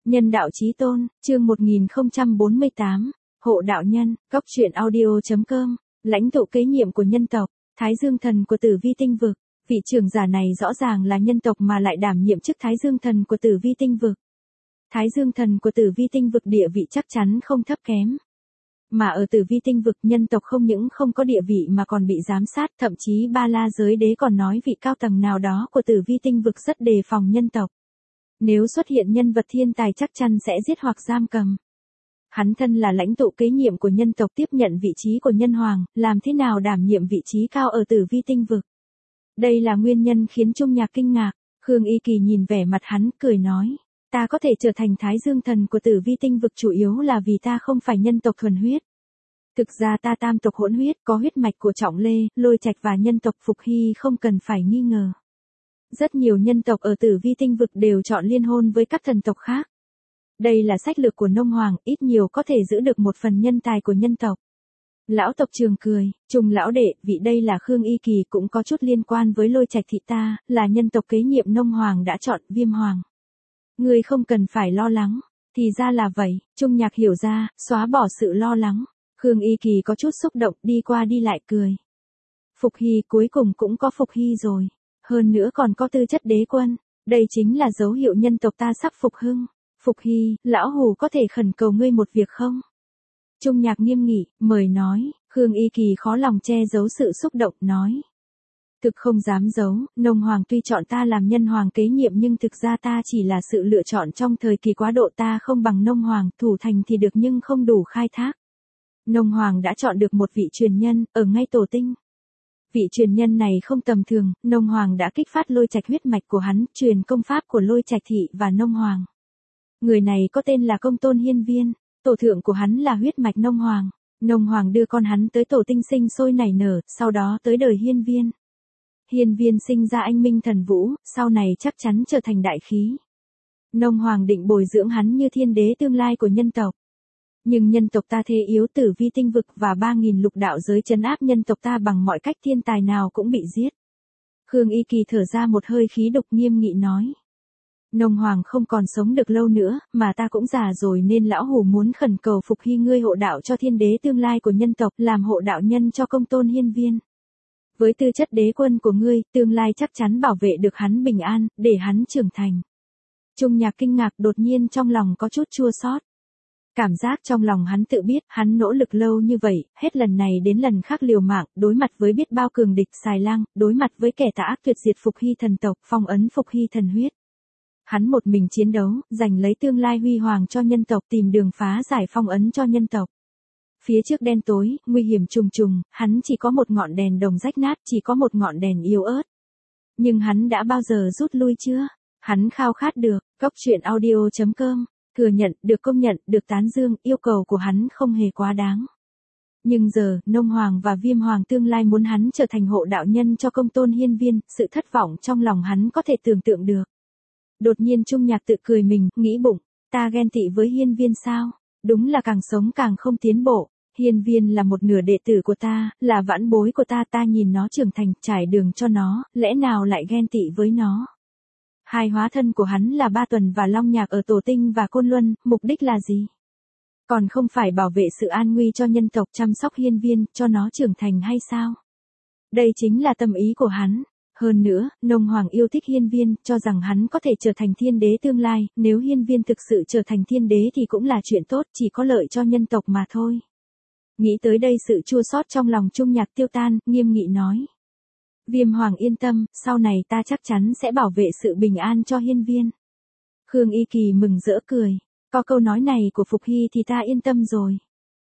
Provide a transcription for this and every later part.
Nhân đạo chí tôn, chương 1048, hộ đạo nhân, góc truyện audio.com, lãnh tụ kế nhiệm của nhân tộc, Thái Dương thần của Tử Vi tinh vực. Vị trưởng giả này rõ ràng là nhân tộc mà lại đảm nhiệm chức Thái Dương thần của Tử Vi tinh vực. Thái Dương thần của Tử Vi tinh vực địa vị chắc chắn không thấp kém. Mà ở Tử Vi tinh vực, nhân tộc không những không có địa vị mà còn bị giám sát, thậm chí Ba La giới đế còn nói vị cao tầng nào đó của Tử Vi tinh vực rất đề phòng nhân tộc. Nếu xuất hiện nhân vật thiên tài chắc chắn sẽ giết hoặc giam cầm. Hắn thân là lãnh tụ kế nhiệm của nhân tộc, tiếp nhận vị trí của nhân hoàng, làm thế nào đảm nhiệm vị trí cao ở Tử Vi tinh vực. Đây là nguyên nhân khiến Trung Nhạc kinh ngạc. Khương Y Kỳ nhìn vẻ mặt hắn, cười nói, ta có thể trở thành Thái Dương thần của Tử Vi tinh vực chủ yếu là vì ta không phải nhân tộc thuần huyết. Thực ra ta tam tộc hỗn huyết, có huyết mạch của Trọng Lê, Lôi Trạch và nhân tộc Phục Hy, không cần phải nghi ngờ. Rất nhiều nhân tộc ở Tử Vi tinh vực đều chọn liên hôn với các thần tộc khác. Đây là sách lược của Nông Hoàng, ít nhiều có thể giữ được một phần nhân tài của nhân tộc. Lão tộc Trường cười, Trung lão đệ, vị đây là Khương Y Kỳ, cũng có chút liên quan với Lôi Trạch thị ta, là nhân tộc kế nhiệm Nông Hoàng đã chọn Viêm Hoàng. Ngươi không cần phải lo lắng, thì ra là vậy. Trung Nhạc hiểu ra, xóa bỏ sự lo lắng. Khương Y Kỳ có chút xúc động, đi qua đi lại cười. Phục Hy cuối cùng cũng có Phục Hy rồi. Hơn nữa còn có tư chất đế quân. Đây chính là dấu hiệu nhân tộc ta sắp phục hưng. Phục Hy, lão hù có thể khẩn cầu ngươi một việc không? Trung Nhạc nghiêm nghị, mời nói. Khương Y Kỳ khó lòng che giấu sự xúc động, nói. Thực không dám giấu, Nông Hoàng tuy chọn ta làm nhân hoàng kế nhiệm nhưng thực ra ta chỉ là sự lựa chọn trong thời kỳ quá độ, ta không bằng Nông Hoàng, thủ thành thì được nhưng không đủ khai thác. Nông Hoàng đã chọn được một vị truyền nhân, ở ngay tổ tinh. Vị truyền nhân này không tầm thường, Nông Hoàng đã kích phát Lôi Trạch huyết mạch của hắn, truyền công pháp của Lôi Trạch thị và Nông Hoàng. Người này có tên là Công Tôn Hiên Viên, tổ thượng của hắn là huyết mạch Nông Hoàng. Nông Hoàng đưa con hắn tới tổ tinh sinh sôi nảy nở, sau đó tới đời Hiên Viên. Hiên Viên sinh ra anh minh thần vũ, sau này chắc chắn trở thành đại khí. Nông Hoàng định bồi dưỡng hắn như thiên đế tương lai của nhân tộc. Nhưng nhân tộc ta thế yếu, Tử Vi tinh vực và 3.000 lục đạo giới trấn áp nhân tộc ta bằng mọi cách, thiên tài nào cũng bị giết. Khương Y Kỳ thở ra một hơi khí độc, nghiêm nghị nói. Nông Hoàng không còn sống được lâu nữa, mà ta cũng già rồi nên lão hủ muốn khẩn cầu Phục Hy ngươi hộ đạo cho thiên đế tương lai của nhân tộc, làm hộ đạo nhân cho Công Tôn Hiên Viên. Với tư chất đế quân của ngươi, tương lai chắc chắn bảo vệ được hắn bình an, để hắn trưởng thành. Trung Nhạc kinh ngạc, đột nhiên trong lòng có chút chua xót. Cảm giác trong lòng hắn tự biết, hắn nỗ lực lâu như vậy, hết lần này đến lần khác liều mạng, đối mặt với biết bao cường địch xài lang, đối mặt với kẻ tà ác tuyệt diệt Phục Hy thần tộc, phong ấn Phục Hy thần huyết. Hắn một mình chiến đấu, giành lấy tương lai huy hoàng cho nhân tộc, tìm đường phá giải phong ấn cho nhân tộc. Phía trước đen tối, nguy hiểm trùng trùng, hắn chỉ có một ngọn đèn đồng rách nát, chỉ có một ngọn đèn yếu ớt. Nhưng hắn đã bao giờ rút lui chưa? Hắn khao khát được. Góc truyện audio.com, thừa nhận, được công nhận, được tán dương, yêu cầu của hắn không hề quá đáng. Nhưng giờ, Nông Hoàng và Viêm Hoàng tương lai muốn hắn trở thành hộ đạo nhân cho Công Tôn Hiên Viên, sự thất vọng trong lòng hắn có thể tưởng tượng được. Đột nhiên Trung Nhạc tự cười mình, nghĩ bụng, ta ghen tị với Hiên Viên sao? Đúng là càng sống càng không tiến bộ. Hiên Viên là một nửa đệ tử của ta, là vãn bối của ta, ta nhìn nó trưởng thành, trải đường cho nó, lẽ nào lại ghen tị với nó? Hai hóa thân của hắn là Ba Tuần và Long Nhạc ở Tổ Tinh và Côn Luân, mục đích là gì? Còn không phải bảo vệ sự an nguy cho nhân tộc, chăm sóc Hiên Viên, cho nó trưởng thành hay sao? Đây chính là tâm ý của hắn. Hơn nữa, Nông Hoàng yêu thích Hiên Viên, cho rằng hắn có thể trở thành thiên đế tương lai, nếu Hiên Viên thực sự trở thành thiên đế thì cũng là chuyện tốt, chỉ có lợi cho nhân tộc mà thôi. Nghĩ tới đây sự chua xót trong lòng Trung Nhạc tiêu tan, nghiêm nghị nói. Viêm Hoàng yên tâm, sau này ta chắc chắn sẽ bảo vệ sự bình an cho Hiên Viên. Khương Y Kỳ mừng rỡ cười. Có câu nói này của Phục Hy thì ta yên tâm rồi.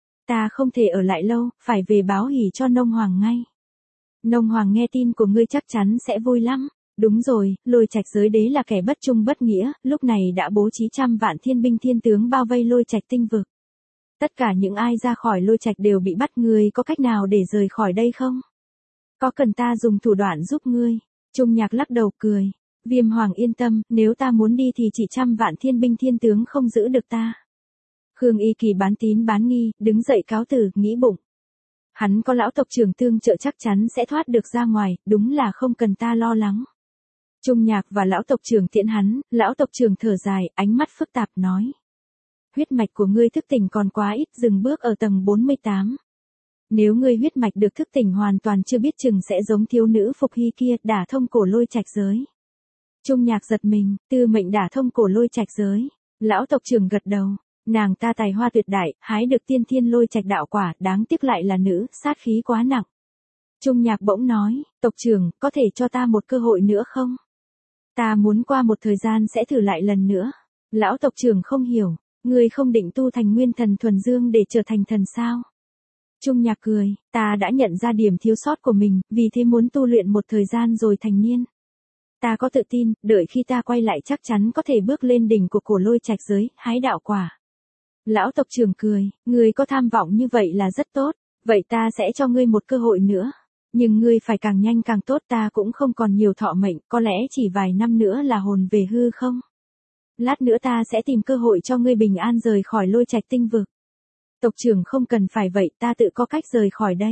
Ta không thể ở lại lâu, phải về báo hỉ cho Nông Hoàng ngay. Nông Hoàng nghe tin của ngươi chắc chắn sẽ vui lắm. Đúng rồi, Lôi Trạch giới đế là kẻ bất trung bất nghĩa, lúc này đã bố trí 100 vạn thiên binh thiên tướng bao vây Lôi Trạch tinh vực. Tất cả những ai ra khỏi Lôi Trạch đều bị bắt, ngươi có cách nào để rời khỏi đây không? Có cần ta dùng thủ đoạn giúp ngươi? Trung Nhạc lắc đầu cười. Viêm Hoàng yên tâm, nếu ta muốn đi thì chỉ 100 vạn thiên binh thiên tướng không giữ được ta. Khương Y Kỳ bán tín bán nghi, đứng dậy cáo từ, nghĩ bụng. Hắn có lão tộc trưởng tương trợ chắc chắn sẽ thoát được ra ngoài, đúng là không cần ta lo lắng. Trung Nhạc và lão tộc trưởng tiễn hắn, lão tộc trưởng thở dài, ánh mắt phức tạp nói. Huyết mạch của ngươi thức tỉnh còn quá ít, dừng bước ở tầng 48. Nếu ngươi huyết mạch được thức tỉnh hoàn toàn chưa biết chừng sẽ giống thiếu nữ Phục Hy kia, đả thông cổ lôi trạch giới. Trung Nhạc giật mình, tư mệnh đả thông cổ lôi trạch giới. Lão tộc trưởng gật đầu, nàng ta tài hoa tuyệt đại, hái được tiên thiên lôi trạch đạo quả, đáng tiếc lại là nữ, sát khí quá nặng. Trung Nhạc bỗng nói, tộc trưởng, có thể cho ta một cơ hội nữa không? Ta muốn qua một thời gian sẽ thử lại lần nữa. Lão tộc trưởng không hiểu, ngươi không định tu thành nguyên thần thuần dương để trở thành thần sao? Trung Nhạc cười, ta đã nhận ra điểm thiếu sót của mình, vì thế muốn tu luyện một thời gian rồi thành niên. Ta có tự tin, đợi khi ta quay lại chắc chắn có thể bước lên đỉnh của cổ lôi trạch giới, hái đạo quả. Lão tộc trưởng cười, ngươi có tham vọng như vậy là rất tốt, vậy ta sẽ cho ngươi một cơ hội nữa. Nhưng ngươi phải càng nhanh càng tốt, ta cũng không còn nhiều thọ mệnh, có lẽ chỉ vài năm nữa là hồn về hư không? Lát nữa ta sẽ tìm cơ hội cho ngươi bình an rời khỏi lôi trạch tinh vực. Tộc trưởng không cần phải vậy, ta tự có cách rời khỏi đây.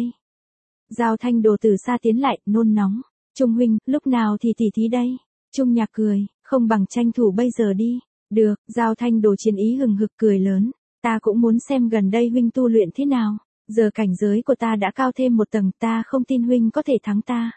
Giao Thanh Đồ từ xa tiến lại, nôn nóng. Trung huynh, lúc nào thì tỉ thí đây? Trung Nhạc cười, không bằng tranh thủ bây giờ đi. Được, Giao Thanh Đồ chiến ý hừng hực cười lớn. Ta cũng muốn xem gần đây huynh tu luyện thế nào. Giờ cảnh giới của ta đã cao thêm một tầng, ta không tin huynh có thể thắng ta.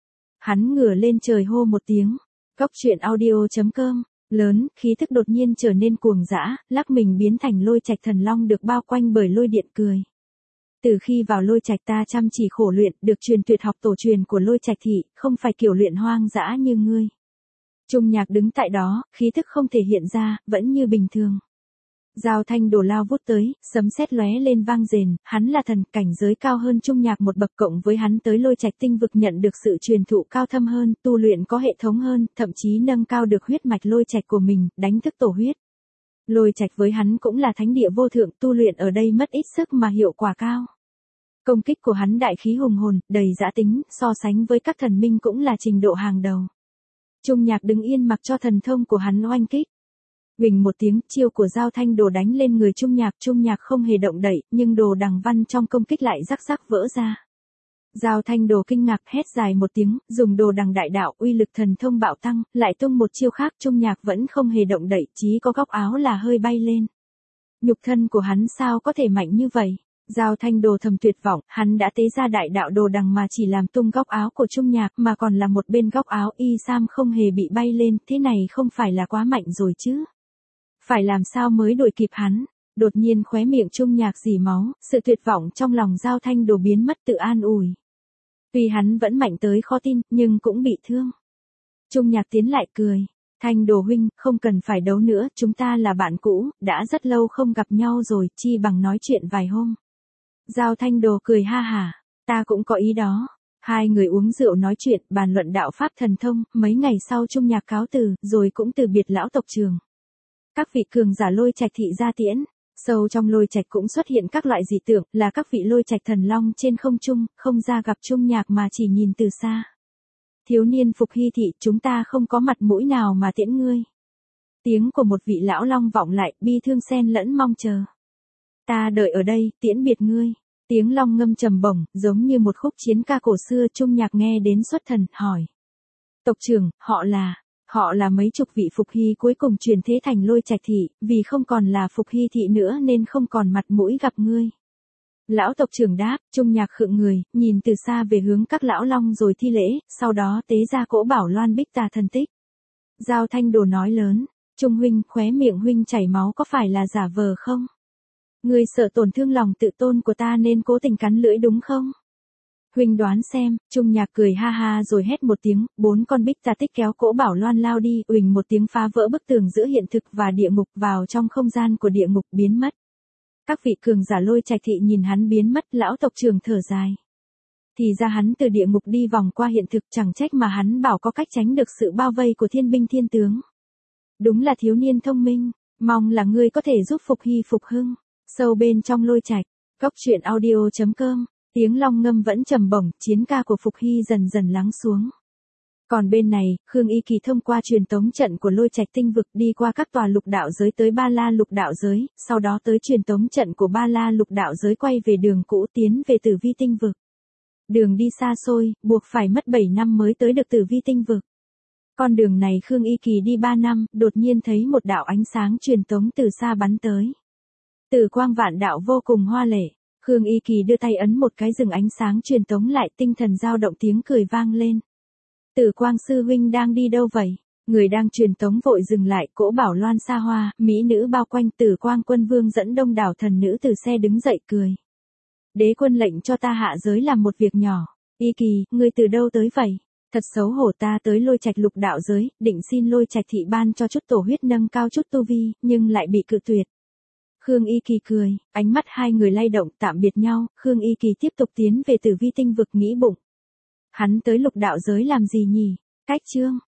Hắn ngửa lên trời hô một tiếng. Góc truyện audio.com. Lớn, khí thức đột nhiên trở nên cuồng dã, lắc mình biến thành lôi trạch thần long được bao quanh bởi lôi điện cười. Từ khi vào lôi trạch ta chăm chỉ khổ luyện, được truyền tuyệt học tổ truyền của lôi trạch thị, không phải kiểu luyện hoang dã như ngươi. Trung Nhạc đứng tại đó, khí thức không thể hiện ra, vẫn như bình thường. Giao Thanh Đồ lao vút tới, sấm sét lóe lên vang rền, hắn là thần, cảnh giới cao hơn Trung Nhạc một bậc, cộng với hắn tới lôi trạch tinh vực nhận được sự truyền thụ cao thâm hơn, tu luyện có hệ thống hơn, thậm chí nâng cao được huyết mạch lôi trạch của mình, đánh thức tổ huyết. Lôi trạch với hắn cũng là thánh địa vô thượng, tu luyện ở đây mất ít sức mà hiệu quả cao. Công kích của hắn đại khí hùng hồn, đầy dã tính, so sánh với các thần minh cũng là trình độ hàng đầu. Trung Nhạc đứng yên mặc cho thần thông của hắn oanh kích. Huỳnh một tiếng, chiêu của Giao Thanh Đồ đánh lên người Trung Nhạc không hề động đậy, nhưng đồ đằng văn trong công kích lại rắc rắc vỡ ra. Giao Thanh Đồ kinh ngạc hét dài một tiếng, dùng đồ đằng đại đạo, uy lực thần thông bạo tăng, lại tung một chiêu khác, Trung Nhạc vẫn không hề động đậy, chỉ có góc áo là hơi bay lên. Nhục thân của hắn sao có thể mạnh như vậy? Giao Thanh Đồ thầm tuyệt vọng, hắn đã tế ra đại đạo đồ đằng mà chỉ làm tung góc áo của Trung Nhạc, mà còn là một bên góc áo y sam không hề bị bay lên, thế này không phải là quá mạnh rồi chứ? Phải làm sao mới đuổi kịp hắn? Đột nhiên khóe miệng Trung Nhạc rỉ máu, sự tuyệt vọng trong lòng Giao Thanh Đồ biến mất, tự an ủi. Tuy hắn vẫn mạnh tới khó tin, nhưng cũng bị thương. Trung Nhạc tiến lại cười. Thanh Đồ huynh, không cần phải đấu nữa, chúng ta là bạn cũ, đã rất lâu không gặp nhau rồi, chi bằng nói chuyện vài hôm. Giao Thanh Đồ cười ha hả, ta cũng có ý đó. Hai người uống rượu nói chuyện, bàn luận đạo pháp thần thông, mấy ngày sau Trung Nhạc cáo từ, rồi cũng từ biệt lão tộc trưởng. Các vị cường giả lôi trạch thị ra tiễn, sâu trong lôi trạch cũng xuất hiện các loại dị tượng, là các vị lôi trạch thần long trên không trung, không ra gặp Trung Nhạc mà chỉ nhìn từ xa. Thiếu niên Phục Hy thị, chúng ta không có mặt mũi nào mà tiễn ngươi. Tiếng của một vị lão long vọng lại, bi thương xen lẫn mong chờ. Ta đợi ở đây, tiễn biệt ngươi. Tiếng long ngâm trầm bổng, giống như một khúc chiến ca cổ xưa. Trung Nhạc nghe đến xuất thần, hỏi. Tộc trưởng, họ là mấy chục vị Phục Hy cuối cùng truyền thế thành lôi trạch thị, vì không còn là Phục Hy thị nữa nên không còn mặt mũi gặp ngươi. Lão tộc trưởng đáp, Trung Nhạc khựng người, nhìn từ xa về hướng các lão long rồi thi lễ, sau đó tế ra cỗ bảo loan bích tà thần tích. Giao Thanh Đồ nói lớn, Trung huynh, khóe miệng huynh chảy máu có phải là giả vờ không? Ngươi sợ tổn thương lòng tự tôn của ta nên cố tình cắn lưỡi đúng không? Huynh đoán xem. Trung Nhạc cười ha ha rồi hét một tiếng, 4 con bích tà tích kéo cỗ bảo loan lao đi, uỳnh một tiếng phá vỡ bức tường giữa hiện thực và địa ngục, vào trong không gian của địa ngục, biến mất. Các vị cường giả lôi trạch thị nhìn hắn biến mất, lão tộc trưởng thở dài. Thì ra hắn từ địa ngục đi vòng qua hiện thực, chẳng trách mà hắn bảo có cách tránh được sự bao vây của thiên binh thiên tướng. Đúng là thiếu niên thông minh, mong là ngươi có thể giúp Phục Hy phục hưng. Sâu bên trong lôi trạch, góc truyện audio.com, tiếng long ngâm vẫn trầm bổng, chiến ca của Phục Hy dần dần lắng xuống. Còn bên này, Khương Y Kỳ thông qua truyền tống trận của lôi trạch tinh vực đi qua các tòa lục đạo giới tới Ba La lục đạo giới, sau đó tới truyền tống trận của Ba La lục đạo giới quay về đường cũ tiến về Tử Vi tinh vực. Đường đi xa xôi, buộc phải mất 7 năm mới tới được Tử Vi tinh vực. Con đường này Khương Y Kỳ đi 3 năm, đột nhiên thấy một đạo ánh sáng truyền tống từ xa bắn tới. Tử quang vạn đạo vô cùng hoa lệ. Khương Y Kỳ đưa tay ấn một cái dừng ánh sáng truyền tống lại, tinh thần dao động, tiếng cười vang lên. Tử quang sư huynh đang đi đâu vậy? Người đang truyền tống vội dừng lại, cỗ bảo loan xa hoa, mỹ nữ bao quanh. Tử quang quân vương dẫn đông đảo thần nữ từ xe đứng dậy cười. Đế quân lệnh cho ta hạ giới làm một việc nhỏ. Y Kỳ, ngươi từ đâu tới vậy? Thật xấu hổ, ta tới Lôi Trạch lục đạo giới, định xin Lôi Trạch thị ban cho chút tổ huyết nâng cao chút tu vi, nhưng lại bị cự tuyệt. Khương Y Kỳ cười, ánh mắt hai người lay động, tạm biệt nhau. Khương Y Kỳ tiếp tục tiến về Tử Vi tinh vực, nghĩ bụng. Hắn tới lục đạo giới làm gì nhỉ? Cách chương.